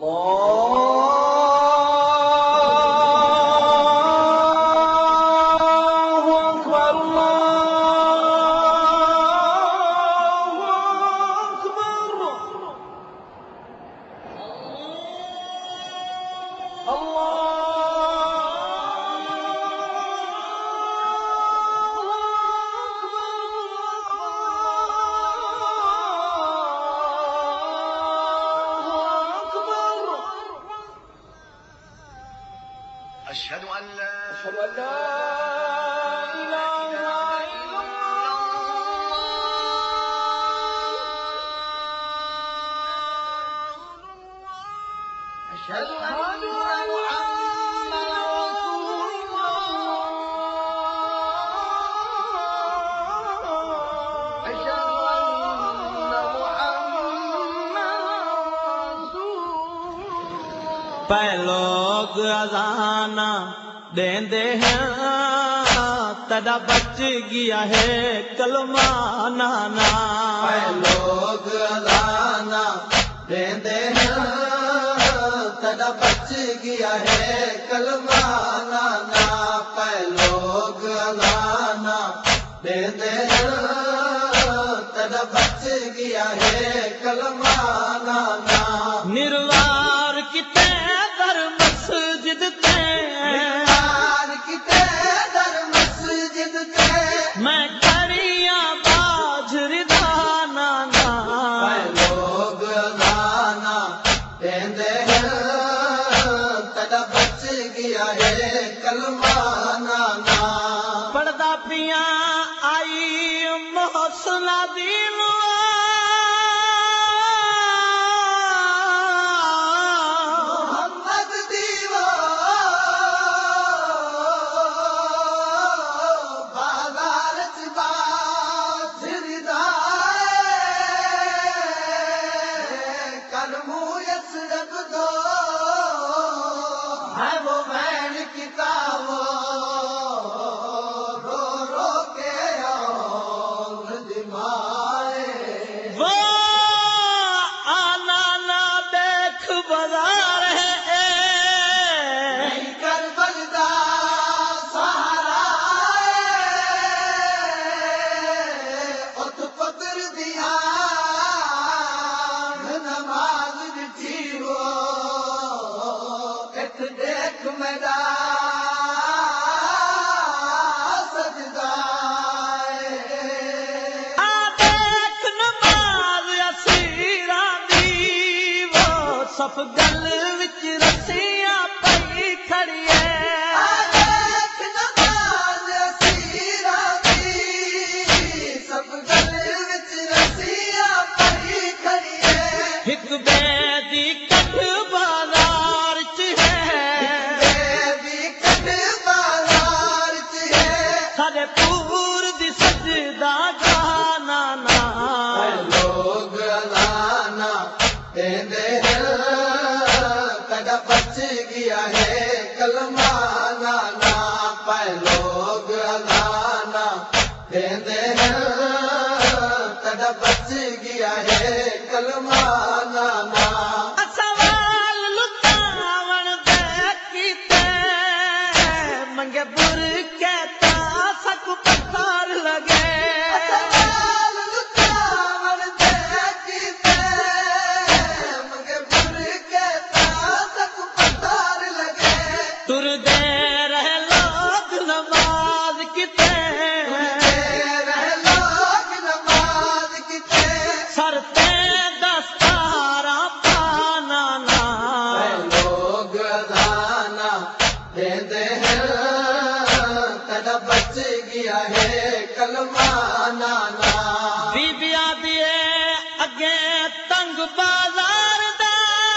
أشهد أن لا إله إلا الله أشهد أن محمدا رسول الله أشهد أن محمدا رسول الله پہ لوگ اذانہ دیندے ہیں تدا بچ گیا ہے کلمہ نانا پہ لوگ اذانہ دیندے ہیں تدا بچ گیا ہے کلمہ نانا پہ لوگ اذانہ دیندے ہیں تدا بچ گیا ہے کلمہ نانا نروار کتے در مسجد تے میں کریاں باج رضا نانا لوگ اذانہ دیندے ہیں تدا بچ گیا ہے کلمہ نانا پڑھدا پیاں آئی محسنہ دین صف گل وچ رسیاں پئی کھڑی ہے نماز اسیراں دی صف گل وچ رسیاں پئی کھڑی ہے ایک بے دی کٹ بازار چ ہے سارے پور دی سجدہ گانا نا لوگ اذانہ دیندے ہیں تدا بچ گیا ہے کلمہ نانا پہ لوگ اذانہ دیندے ہیں تدا بچ گیا ہے کلمہ نانا سوال لٹاون دے کیتے منگے بر کہتا سک پتھر لگے تر دے رہے لوگ نماز کتے سر تے دستارا پانا نا لوگ اذانہ دیندے ہیں تدا بچ گیا ہے کلمہ نانا بی بیا دیے اگے تنگ بازار دا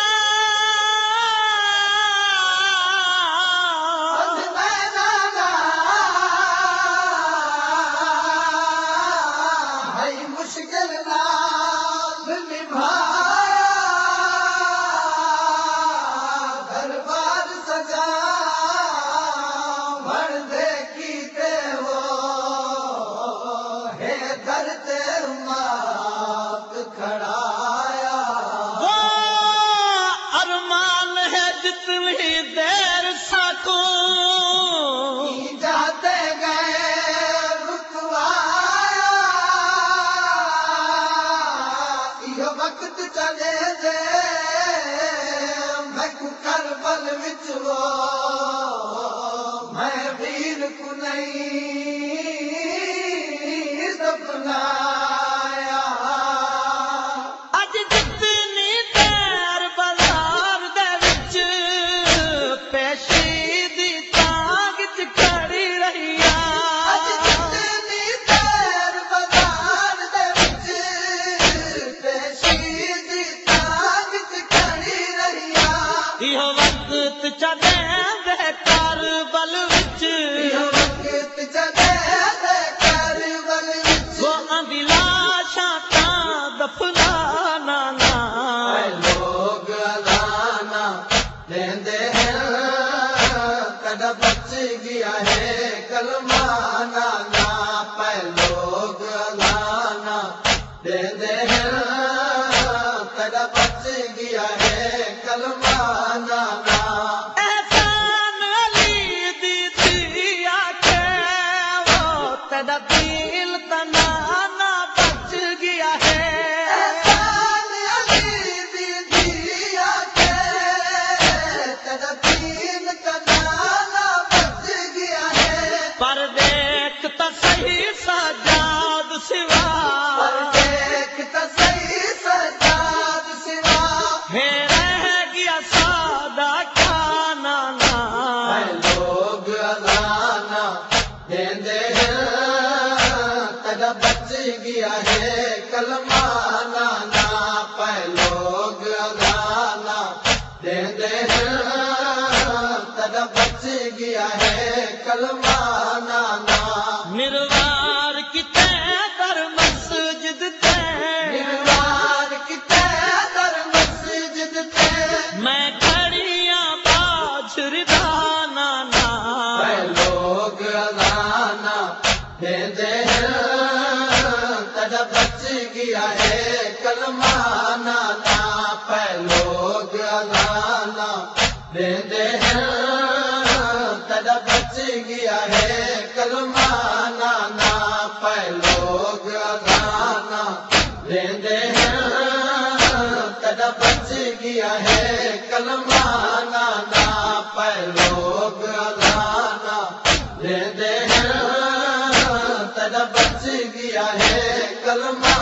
مشکل نال نبھایا دربار سجا بڑھ دے کیتے ہو ہے در جتنی دیر ساکو جاتے گئے رکوایا یہ وقت چلے دے میں کو کربل وچ وہ میں ویر کو نہیں دفنایا اج جتنی دیر بازار دے وچ پیشی دی تانگ چ کھڑی رہیا اج جتنی دیر بازار دے وچ پیشی دی تانگ چ کھڑی رہیا یہ وقت چلے دے کربل وچ یہ وقت چلے دے کربل وچ وہ اندی لاشاں تاں دفنانا نا اے لوگ اذانا لیندے ہیں کدا بچ گیا ہے کلمہ نانا پہ لوگ اذانا لیندے ہیں کدا بچ گیا ہے کلمہ نانا احسان علی دی دیا کے وہ تیرا دل تنانا بچ گیا ہے احسان علی دی دیا کے تیرا دین کا نانا بچ گیا ہے پر دیکھ تو صحیح سجاد سوا پر دیکھ تو صحیح سجاد سوا ہے رہ گیا سادہ کھانا نا اے لوگ اذانا دیندے ہیں تیرا بچ گیا ہے کلمہ نانا پہ لوگ اذانا دیندے ہیں تیرا بچ گیا ہے کلمہ نانا مروار کی در مسجد تے دیوار کی در مسجد تے میں کھڑیاں باج ردانا نا اے لوگ اذانا دیندے ہیں تیرا بچ گیا ہے کلمہ نانا پہ لوگ اذانا دیندے ہیں تیرا بچ گیا ہے کلمہ نانا پہ لوگ اذانا دیندے ہیں تیرا بچ گیا ہے کلمہ نانا پہ لوگ اذانا دیندے ہیں تیرا بچ گیا ہے کلمہ